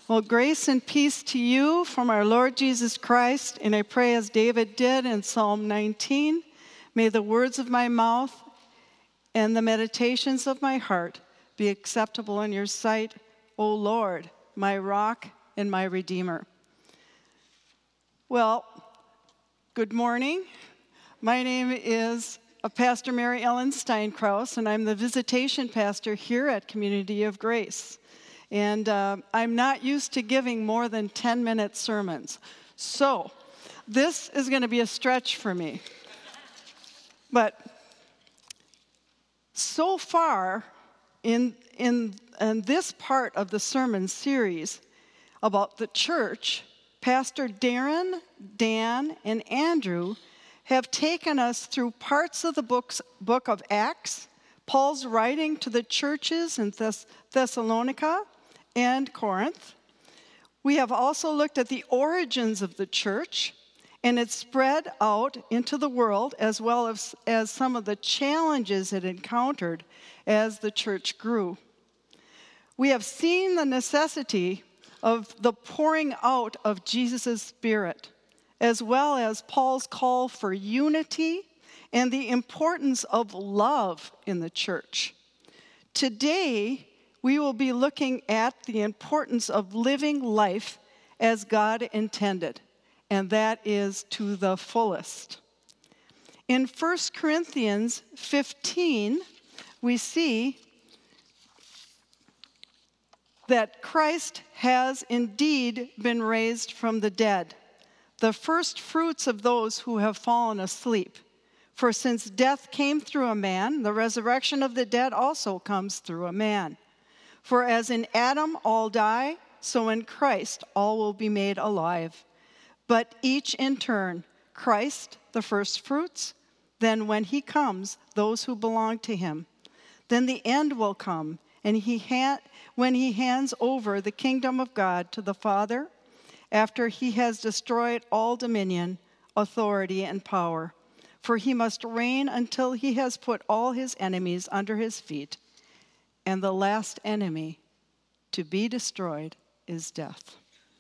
Well, grace and peace to you from our Lord Jesus Christ, and I pray as David did in Psalm 19, may the words of my mouth and the meditations of my heart be acceptable in your sight, O Lord, my rock and my redeemer. Well, good morning. My name is Pastor Mary Ellen Steinkraus, and I'm the visitation pastor here at Community of Grace. And I'm not used to giving more than 10-minute sermons. So this is going to be a stretch for me. But so far in this part of the sermon series about the church, Pastor Darren, Dan, and Andrew have taken us through parts of the book of Acts, Paul's writing to the churches in Thessalonica and Corinth. We have also looked at the origins of the church and its spread out into the world, as well as some of the challenges it encountered as the church grew. We have seen the necessity of the pouring out of Jesus' Spirit, as well as Paul's call for unity and the importance of love in the church. Today, we will be looking at the importance of living life as God intended, and that is to the fullest. In 1 Corinthians 15, we see that Christ has indeed been raised from the dead, the first fruits of those who have fallen asleep. For since death came through a man, the resurrection of the dead also comes through a man. For as in Adam all die, so in Christ all will be made alive. But each in turn, Christ the first fruits, then when he comes, those who belong to him. Then the end will come, and when he hands over the kingdom of God to the Father, after he has destroyed all dominion, authority, and power. For he must reign until he has put all his enemies under his feet. And the last enemy to be destroyed is death.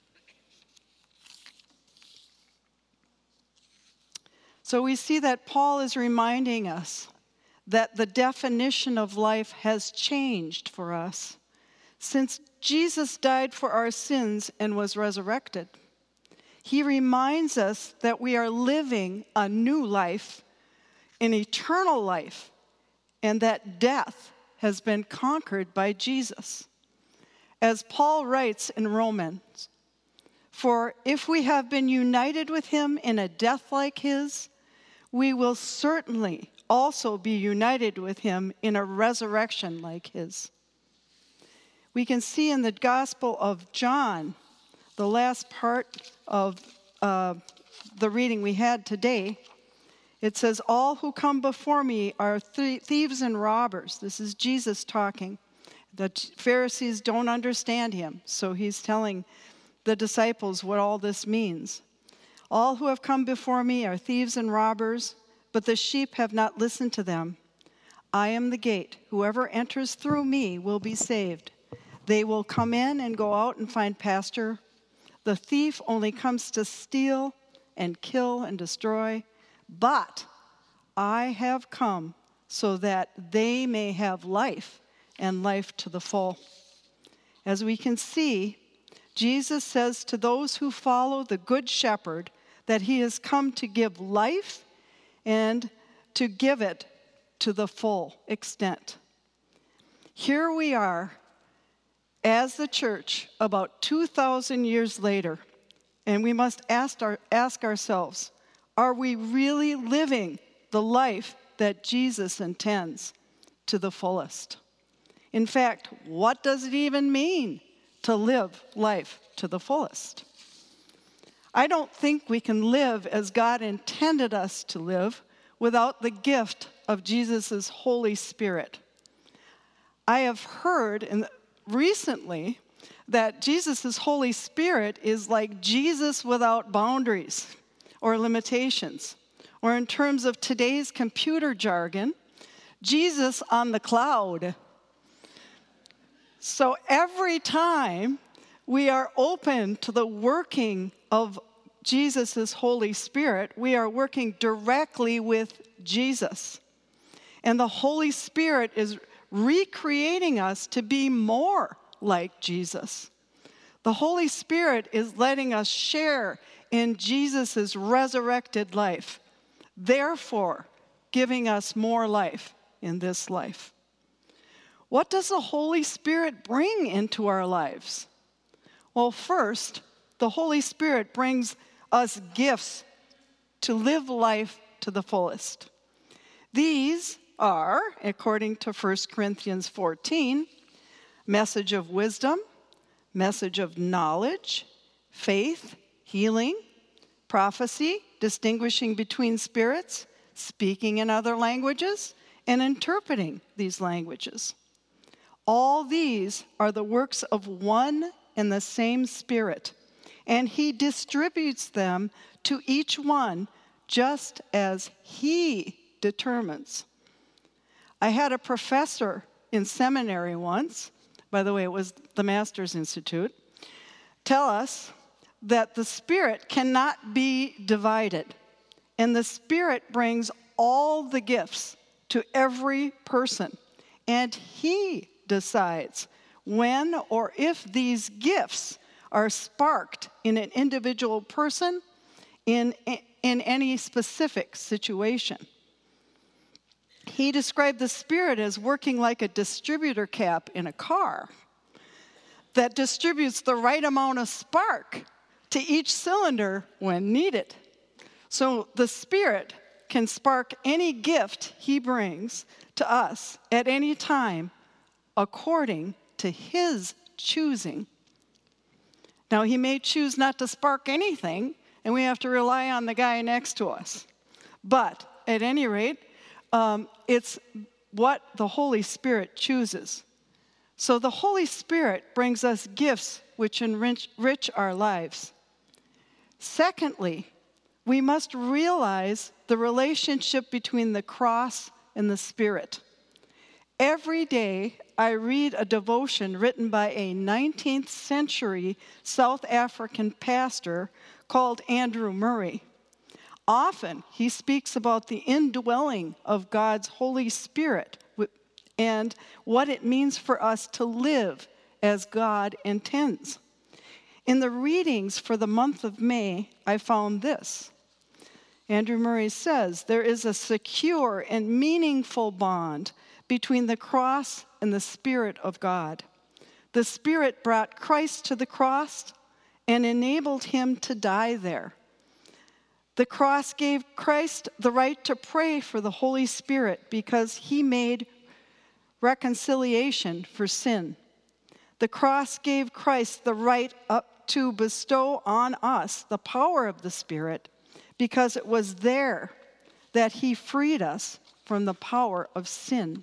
So we see that Paul is reminding us that the definition of life has changed for us since Jesus died for our sins and was resurrected. He reminds us that we are living a new life, an eternal life, and that death has been conquered by Jesus. As Paul writes in Romans, "For if we have been united with him in a death like his, we will certainly also be united with him in a resurrection like his." We can see in the Gospel of John, the last part of the reading we had today, it says, "All who come before me are thieves and robbers." This is Jesus talking. The Pharisees don't understand him, so he's telling the disciples what all this means. "All who have come before me are thieves and robbers, but the sheep have not listened to them. I am the gate. Whoever enters through me will be saved. They will come in and go out and find pasture. The thief only comes to steal and kill and destroy. But I have come so that they may have life, and life to the full." As we can see, Jesus says to those who follow the Good Shepherd that he has come to give life and to give it to the full extent. Here we are as the church about 2,000 years later, and we must ask ourselves, are we really living the life that Jesus intends to the fullest? In fact, what does it even mean to live life to the fullest? I don't think we can live as God intended us to live without the gift of Jesus' Holy Spirit. I have heard recently that Jesus' Holy Spirit is like Jesus without boundaries or limitations. Or in terms of today's computer jargon, Jesus on the cloud. So every time we are open to the working of Jesus' Holy Spirit. We are working directly with Jesus. And the Holy Spirit is recreating us to be more like Jesus. The Holy Spirit is letting us share in Jesus' resurrected life, therefore giving us more life in this life. What does the Holy Spirit bring into our lives? Well, first, the Holy Spirit brings us gifts to live life to the fullest. These are, according to 1 Corinthians 14, message of wisdom, message of knowledge, faith, healing, prophecy, distinguishing between spirits, speaking in other languages, and interpreting these languages. All these are the works of one and the same Spirit, and He distributes them to each one just as He determines. I had a professor in seminary once, by the way, it was the Master's Institute, tell us that the Spirit cannot be divided, and the Spirit brings all the gifts to every person, and He decides when or if these gifts are sparked in an individual person in any specific situation. He described the Spirit as working like a distributor cap in a car that distributes the right amount of spark to each cylinder when needed. So the Spirit can spark any gift He brings to us at any time according to His choosing. Now, He may choose not to spark anything, and we have to rely on the guy next to us. But at any rate, it's what the Holy Spirit chooses. So the Holy Spirit brings us gifts which enrich our lives. Secondly, we must realize the relationship between the cross and the Spirit. Every day, I read a devotion written by a 19th century South African pastor called Andrew Murray. Often, he speaks about the indwelling of God's Holy Spirit and what it means for us to live as God intends. In the readings for the month of May, I found this. Andrew Murray says, there is a secure and meaningful bond between the cross and the Spirit of God. The Spirit brought Christ to the cross and enabled Him to die there. The cross gave Christ the right to pray for the Holy Spirit because He made reconciliation for sin. The cross gave Christ the right to bestow on us the power of the Spirit because it was there that He freed us from the power of sin.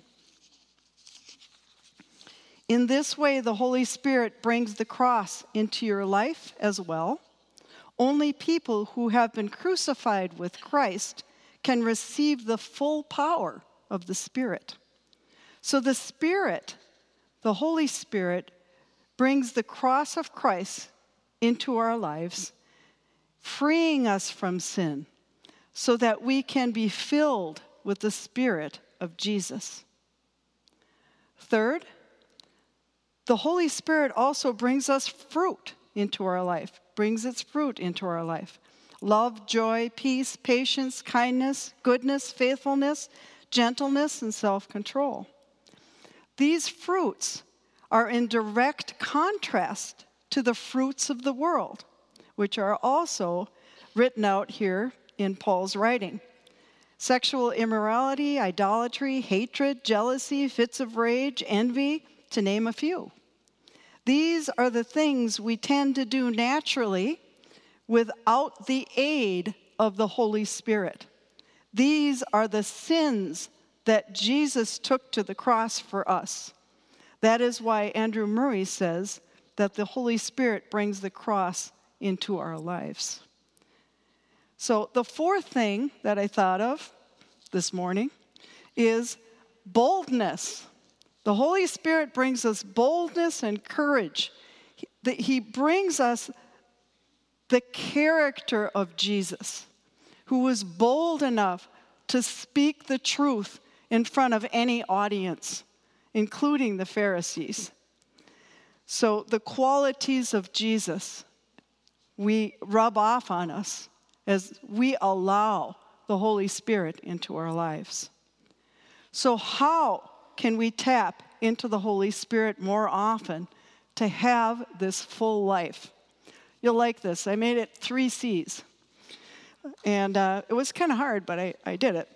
In this way, the Holy Spirit brings the cross into your life as well. Only people who have been crucified with Christ can receive the full power of the Spirit. So the Spirit, the Holy Spirit, brings the cross of Christ into our lives, freeing us from sin so that we can be filled with the Spirit of Jesus. Third, the Holy Spirit also brings us fruit into our life, brings its fruit into our life. Love, joy, peace, patience, kindness, goodness, faithfulness, gentleness, and self-control. These fruits are in direct contrast to the fruits of the world, which are also written out here in Paul's writing. Sexual immorality, idolatry, hatred, jealousy, fits of rage, envy, to name a few. These are the things we tend to do naturally without the aid of the Holy Spirit. These are the sins that Jesus took to the cross for us. That is why Andrew Murray says that the Holy Spirit brings the cross into our lives. So the fourth thing that I thought of this morning is boldness. The Holy Spirit brings us boldness and courage. that he brings us the character of Jesus, who was bold enough to speak the truth in front of any audience, including the Pharisees. So the qualities of Jesus, we rub off on us as we allow the Holy Spirit into our lives. So how can we tap into the Holy Spirit more often to have this full life? You'll like this. I made it 3 C's. And it was kind of hard, but I did it.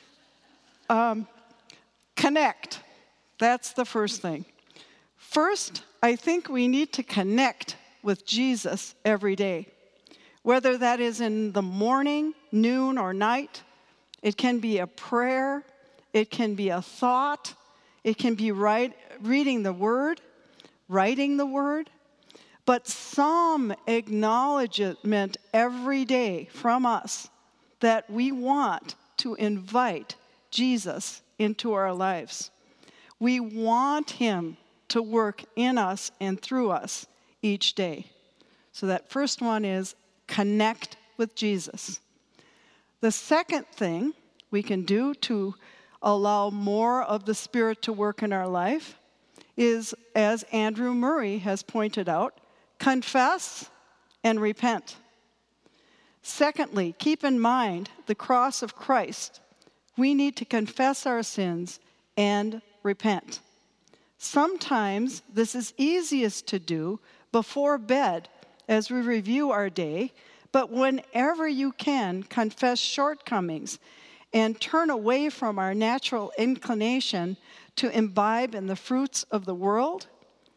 Connect. That's the first thing. First, I think we need to connect with Jesus every day. Whether that is in the morning, noon, or night, it can be a prayer, it can be a thought, it can be reading the Word, writing the Word, but some acknowledgement every day from us that we want to invite Jesus into our lives. We want him to work in us and through us each day. So that first one is connect with Jesus. The second thing we can do to allow more of the Spirit to work in our life is, as Andrew Murray has pointed out, confess and repent. Secondly, keep in mind the cross of Christ. We need to confess our sins and repent. Sometimes this is easiest to do before bed as we review our day, but whenever you can, confess shortcomings and turn away from our natural inclination to imbibe in the fruits of the world.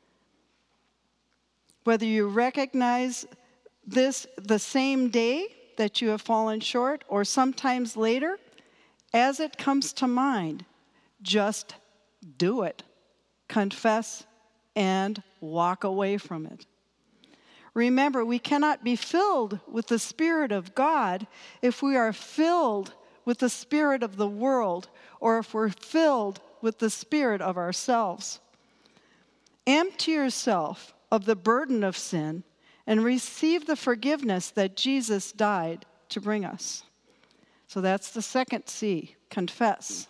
Whether you recognize this the same day that you have fallen short or sometimes later, as it comes to mind, just do it. Confess and walk away from it. Remember, we cannot be filled with the Spirit of God if we are filled with the spirit of the world or if we're filled with the spirit of ourselves. Empty yourself of the burden of sin and receive the forgiveness that Jesus died to bring us. So that's the second C, confess.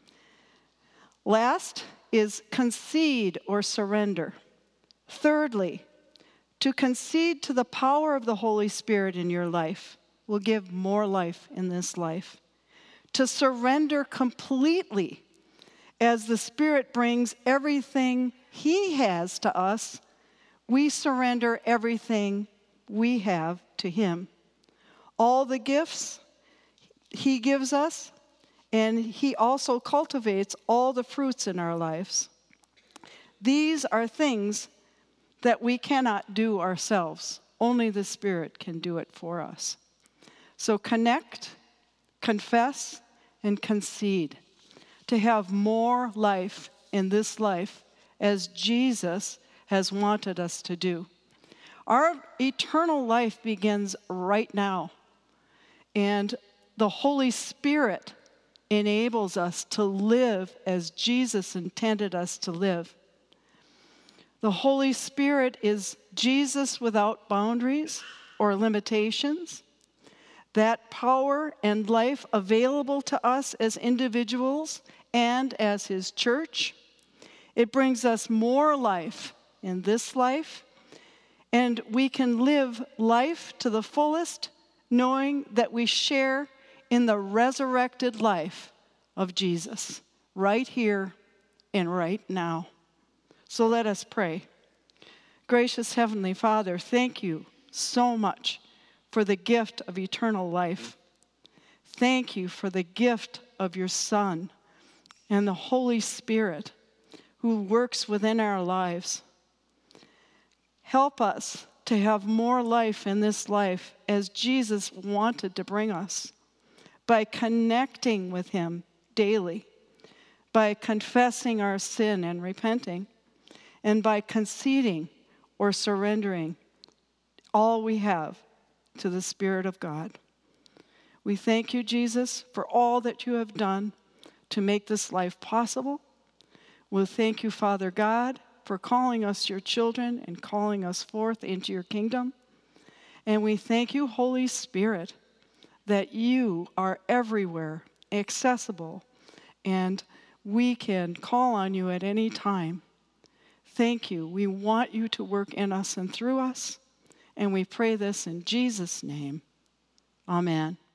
Last is concede or surrender. Thirdly, to concede to the power of the Holy Spirit in your life will give more life in this life. To surrender completely as the Spirit brings everything He has to us, we surrender everything we have to Him. All the gifts He gives us, and He also cultivates all the fruits in our lives. These are things that we cannot do ourselves. Only the Spirit can do it for us. So connect, confess, and concede to have more life in this life as Jesus has wanted us to do. Our eternal life begins right now, and the Holy Spirit enables us to live as Jesus intended us to live. The Holy Spirit is Jesus without boundaries or limitations. That power and life available to us as individuals and as His church. It brings us more life in this life, and we can live life to the fullest, knowing that we share in the resurrected life of Jesus, right here and right now. So let us pray. Gracious Heavenly Father, thank you so much for the gift of eternal life. Thank you for the gift of your Son and the Holy Spirit who works within our lives. Help us to have more life in this life as Jesus wanted to bring us by connecting with Him daily, by confessing our sin and repenting, and by conceding or surrendering all we have to the Spirit of God. We thank you, Jesus, for all that you have done to make this life possible. We thank you, Father God, for calling us your children and calling us forth into your kingdom. And we thank you, Holy Spirit, that you are everywhere, accessible, and we can call on you at any time. Thank you. We want you to work in us and through us, and we pray this in Jesus' name. Amen.